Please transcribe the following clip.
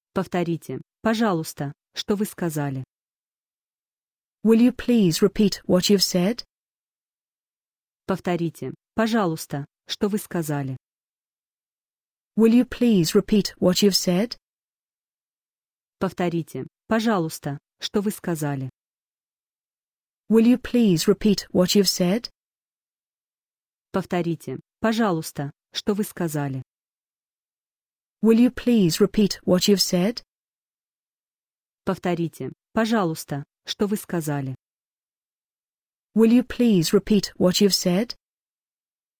Повторите, пожалуйста, что вы сказали. Will you please repeat what you've said? Повторите, пожалуйста, что вы сказали. Will you please repeat what you've said? Повторите, пожалуйста, что вы сказали. Will you please repeat what you've said? Повторите, пожалуйста, что вы сказали. Will you please repeat what you've said? Повторите, пожалуйста, что вы сказали. Will you please repeat what you've said?